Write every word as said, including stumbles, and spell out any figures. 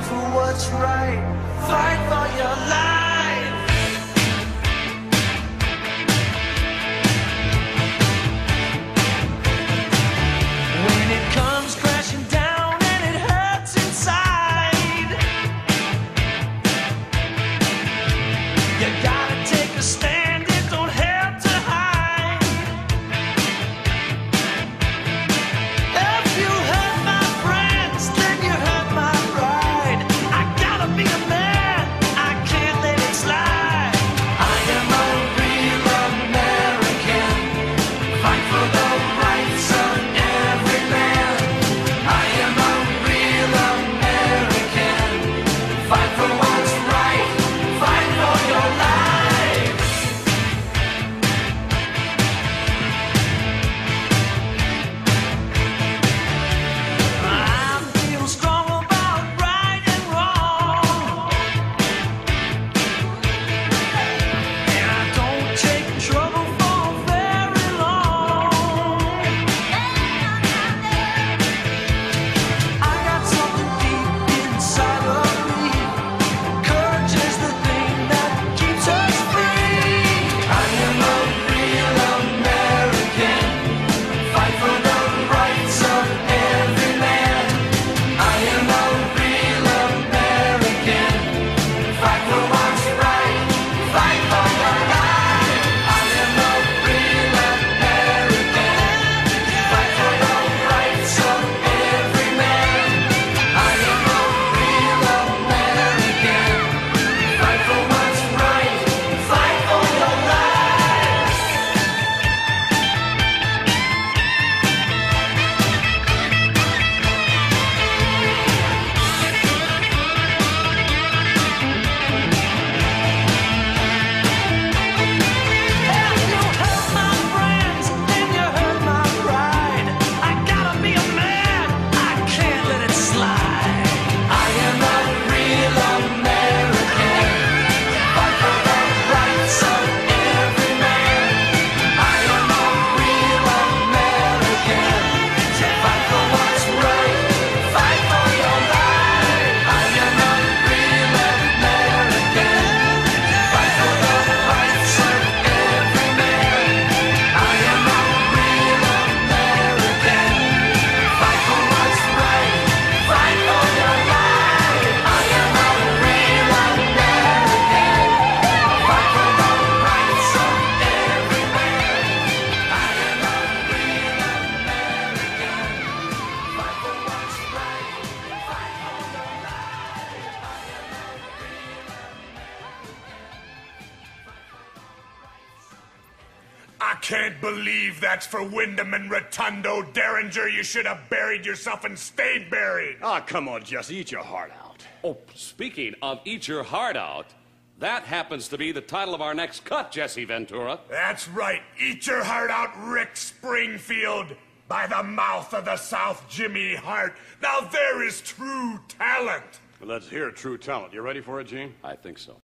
for what's right. Fight for your life. When it comes crashing down and it hurts inside, you gotta take a stand. It don't have to hide. If you hurt my friends, then you hurt my pride. I gotta be a man, I can't let it slide. I am a real American, fight for the rights of every man. I am a real American, fight for what's right, fight for your life. I feel strong about right and wrong, and I don't take trouble for very long. I got something deep inside of me. Courage is the thing that keeps us free. I am a real American, fight for the rights of every man. I am a real American, fight for what's right, fight for your life. I am a real American, fight for the rights of every man. I am a real American, fight for what's right, fight for your life. If you hurt my friends, then you hurt my pride. I gotta be a man, I can't let it slide. I am a real American, fight for the rights of every man. I am a real American, fight for what's right, fight for your life. I am a real American, fight for the rights of every man. I am a real American, fight for what's right, fight for your life. I am a real American, fight for the rights of every man. I am a real American, fight for what's right, fight for your I can't believe that's for Wyndham and Rotundo. Derringer, you should have buried yourself and stayed buried. Ah, come on, Jesse, eat your heart out. Oh, speaking of Eat Your Heart Out, that happens to be the title of our next cut, Jesse Ventura. That's right. Eat your heart out, Rick Springfield. By the mouth of the South, Jimmy Hart. Now there is true talent. Let's hear true talent. You ready for it, Gene? I think so.